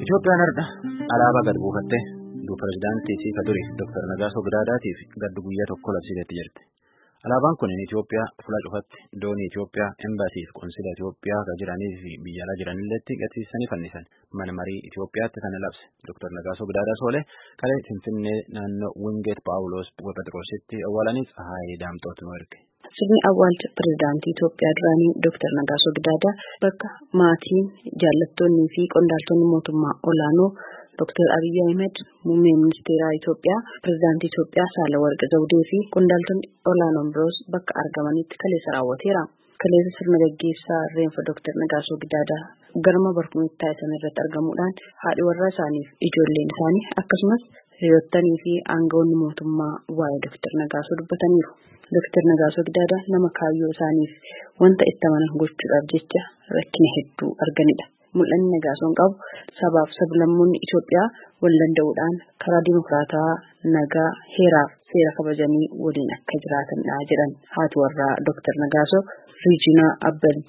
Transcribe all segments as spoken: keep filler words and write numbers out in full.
Itoophiyaan har'a alaabaa gad buufattee dura pirezidaantii ka duri Dooktar Nagaasoo Gidaadaatiif gaddu guyyaa tokko labsiteetti jirti. Alaabaan kun Itoophiyaa fuula cufatti doonii Itoophiyaa embaasii fi qoonsila Itoophiyaa kan jiranii fi biyya alaa jiranilleetti gadhiisanii fannisan. Mana marii Itoophiyaatti kana labse. Dooktar Nagaasoo Gidaadaa Soolee kalee Finfinnee naannoo Wingeet Paawuloos Buufata Xiqursitti awwaalaniif Haayee Daamxootu nu erge. Sirni awwaalcha pirezidaantii Itoophiyaa duraanii Dooktar Nagaasoo Gidaadaa bakka maatiin jaallattoonnii fi qondaaltonni mootummaa olaanoo Dooktar Abiyyi Ahmed muummee ministeeraa Itoophiyaa pirezidaantii Itoophiyaa Saahilewarq Zawudee fi qondaaltonni olaanoon biroos bakka argamanitti kaleessa raawwateera. Kaleessa sirna gaggeessaa reenfa Dooktar Nagaasoo Gidaadaa garma barkumetti taasisan irratti argamuudhaan haadhi warraa isaaniif ijoolleen isaanii akkasumas hiriyottanii fi aangawoonni mootummaa waa'ee Dooktar Nagaasoo dubbataniiru. Dooktar Nagaasoo Gidaadaa nama kaayyoo isaaniif wanta itti amanan gochuudhaaf jecha rakkina hedduu arganidha. Mul'anni Nagaasoon qabu sabaaf sablammoonni Itoophiyaa wal danda'uudhaan karaa dimokiraataa nagaa heeraaf seera kabajanii waliin akka jiraatanidha jedhan haati warraa Dooktar Nagaasoo Riijinaa Abbald.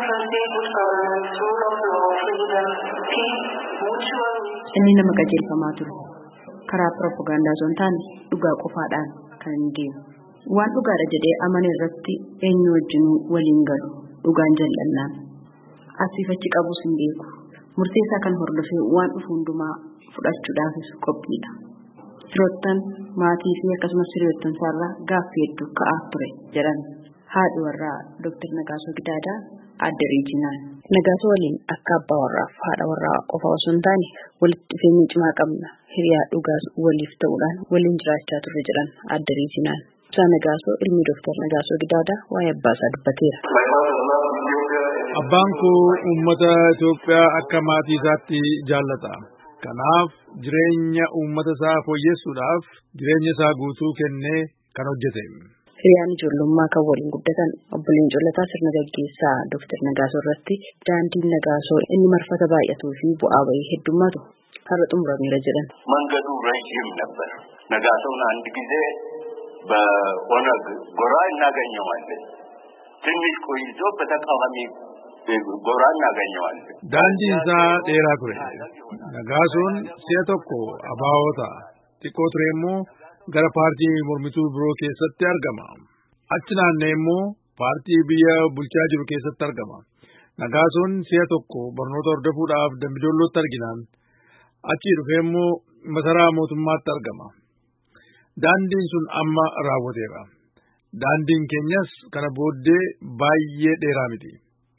Inni nama qajeelfamaa ture. Karaa piroopagaandaa osoo hin taane dhugaa qofaadhaan kan hin deemu. Waan dhugaadha jedhee amane irratti eenyu wajjinuu waliin galu dhugaan jal'annaan. Asiifachi qabus hin beeku. Murteessaa kan hordofee waan dhufu hundumaa fudhachuudhaafis qophiidha. Firoottan maatii fi akkasumas hiriyoottan isaarraa gaaffii hedduu ka'aa ture jedhan haadhi warraa Dooktar Nagaasoo Gidaadaa adda Riijinaan. Nagaasoo waliin akka abbaa warraaf haadha warraa qofa osoo hin taane walitti dhufeenya cimaa qabna. Hiriyaa dhugaas waliif ta'uudhaan waliin jiraachaa turre jedhan adda Riijinaan. Ibsaa Nagaasoo ilmi Dooktar Nagaasoo Gidaadaa waa'ee abbaa isaa dubbateera. Abbaan koo uummata Itoophiyaa akka maatii isaatti jaallata. Kanaaf jireenya uummata isaa fooyyessuudhaaf jireenya isaa guutuu kennee kan hojjete. Hiriyaan ijoollummaa kan waliin guddatan obboleen Coollataa sirna gaggeessaa Dooktar Nagaasoo irratti daandiin Nagaasoo inni marfata baay'atuu fi bu'aa bahii heddummaatu har'a xumurameera jedhan. መንገዱ ረጅም ነበር. ነጋሶውን አንድ ጊዜ በኦነግ ጎራ እናገኘዋለን. ትንሽ ቆይቶ በተቃዋሚ ጎራ እናገኘዋለን. daandiin isaa dheeraa ture. Nagaasoon si'a tokko abaa'oota xiqqoo ture immoo gara paartii mormituu biroo keessatti argama. Achi naannee immoo paartii biyya bulchaa jiru keessatti argama. Nagaasoon si'a tokko barnoota hordofuudhaaf Dambidollootti arginaan achi dhufee immoo masaraa mootummaatti argama. Daandiin sun amma raawwateera. Daandiin keenyas kana booddee baay'ee dheeraa miti.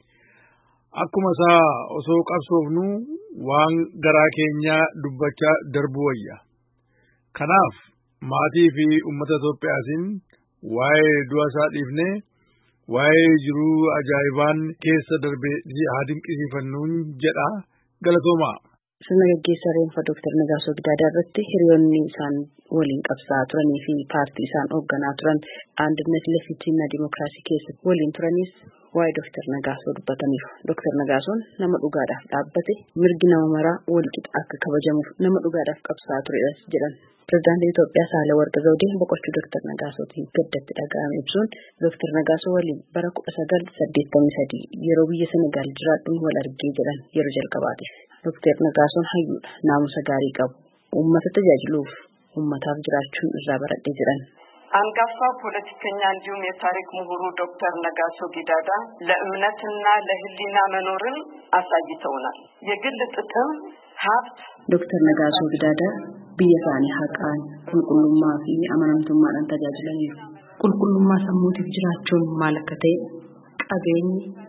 Akkuma isaa osoo qabsoofnu waan garaa keenyaa dubbachaa darbuu wayya. Kanaaf maatii fi uummata Itoophiyaatiin waa'ee du'a isaa dhiifnee waa'ee jiruu ajaa'ibaan keessa darbee haa dinqisiifannuun jedha galatoomaa. Sirna gaggeessaa reenfa Dooktar Nagaasoo Gidaadaa irratti hiriyoonni isaan waliin qabsaa'aa turanii fi paartii isaan hoogganaa turan Andinet Lefitina Dimookiraasii keessatti waliin turanis waa'ee Dooktar Nagaasoo dubbataniiru. Dooktar Nagaasoon nama dhugaadhaaf dhaabbate mirgi nama maraa walqixa akka kabajamuuf nama dhugaadhaaf qabsaa'aa turedhas jedhan. Pirezidaantii Itoophiyaa Saahilewarq Zawudee boqochuu Dooktar Nagaasootiin gaddatti dhaga'ame ibsuun Dooktar Nagaasoo waliin bara kudha sagal saddeettamii sadii yeroo biyya Senegaal jiraadhuun wal argee jedhan yeroo jalqabaatiif. Dooktar Nagaasoon hayyuudha, naamusa gaarii qabu, uummata tajaajiluuf uummataaf jiraachuun irraa baradhee jedhan. አንጋፋ ፖለቲከኛ እንዲሁም የታሪክ ምሁሩ ዶክተር ነጋሶ ጊዳዳ ለእምነትና ለህሊና መኖርን አሳይተውናል። የግል ጥቅም ሀብት ዶክተር ነጋሶ ጊዳዳ ቢየሳኒ ሀቃን ቁልቁሉማ ፊ አመናምቱማን ተጃጅለኒሩ ቁልቁሉማ ሰሙቲፍ ጅራቸውን ማለከተ ቀበኝ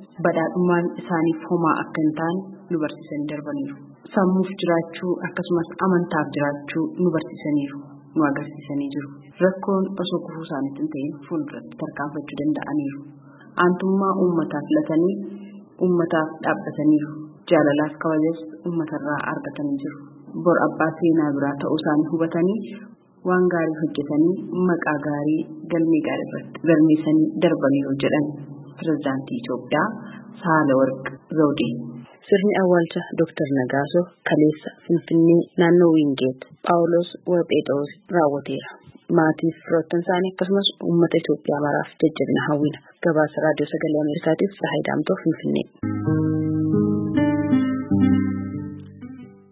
በዳድማን ኢሳኒ ፎማ አከንታን ኑበርሲሰን ደርበኒሩ ሰሙፍ ጅራቹ አከስማስ አመንታፍ ጅራቹ ኑበርሲሰኒሩ nu agarsiisanii jiru. Rakkoon osoo kufuu isaaniitti hin ta'in fuulduratti tarkaanfachuu danda'aniiru. Aantummaa uummataaf latanii uummataaf dhaabbataniiru. Jaalalaaf kabajas uummatarraa argatanii jiru. Bor abbaa seenaa biraa ta'uu isaanii hubatanii waan gaarii hojjetanii maqaa gaarii galmee gaarii irratti galmeessanii darbaniiru jedhan pirezidaantii Itoophiyaa Saahilewarq Zawudee. Sirni awwaalcha Dooktar Nagaasoo kaleessa Finfinnee naannoo Wingeet Paawuloos Phexros raawwateera. Maatii fi firoottan isaanii akkasumas uummata Itoophiyaa maraaf jajjabina hawwina. Gabaasa raadiyoo sagalee Ameerikaatiif Haayee Daamxoo Finfinnee.